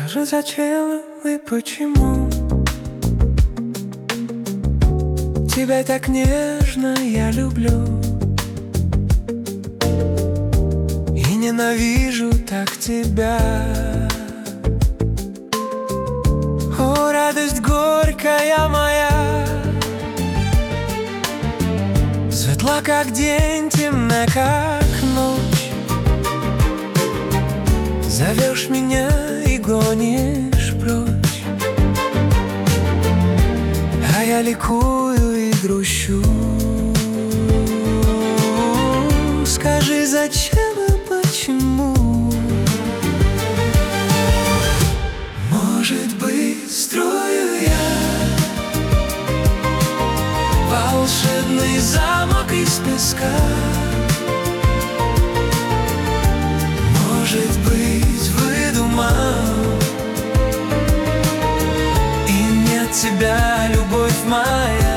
Скажи, зачем и почему тебя так нежно я люблю и ненавижу так тебя. О, радость горькая моя, светла как день, темна как ночь. Зовешь меня и гонишь прочь, а я ликую и грущу. Скажи, зачем и почему? Может быть, строю я волшебный замок из песка. Может быть, выдумал, и нет тебя, любовь моя.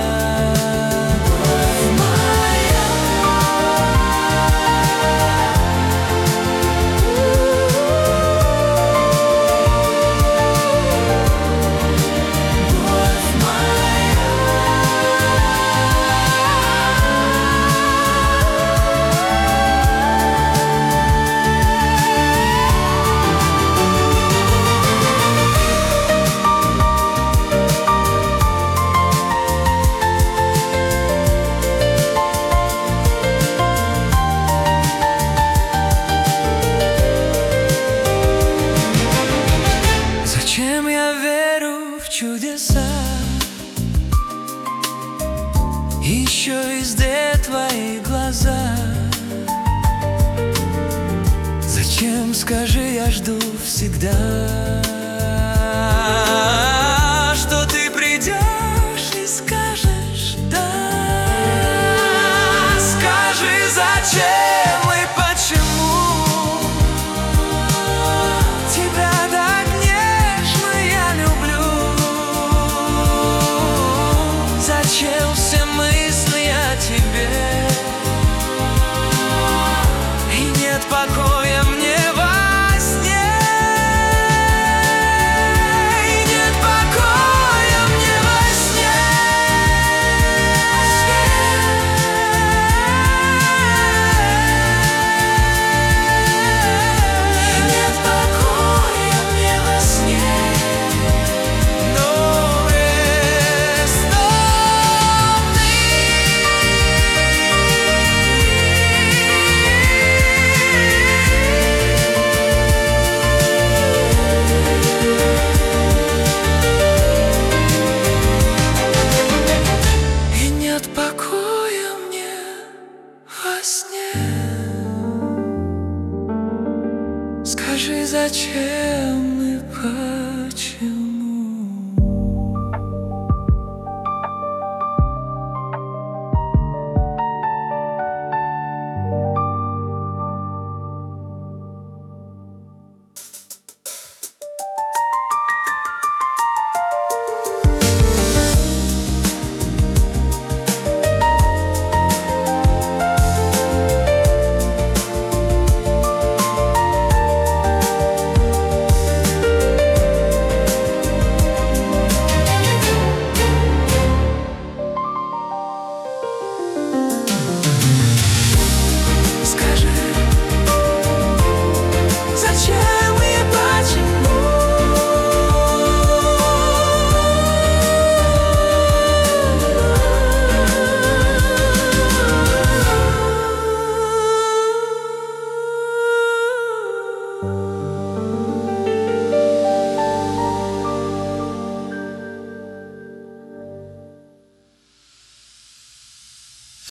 Зачем я верю в чудеса? Еще везде твои глаза. Зачем, скажи, я жду всегда.